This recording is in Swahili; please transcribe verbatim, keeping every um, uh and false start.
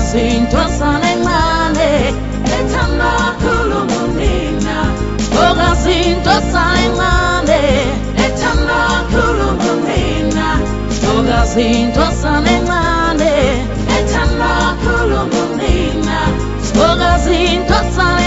Sinto sanengane, etanda kulumunina. Oga sinto sanengane, etanda kulumunina. Oga sinto sanengane, etanda kulumunina. Oga sinto sanengane.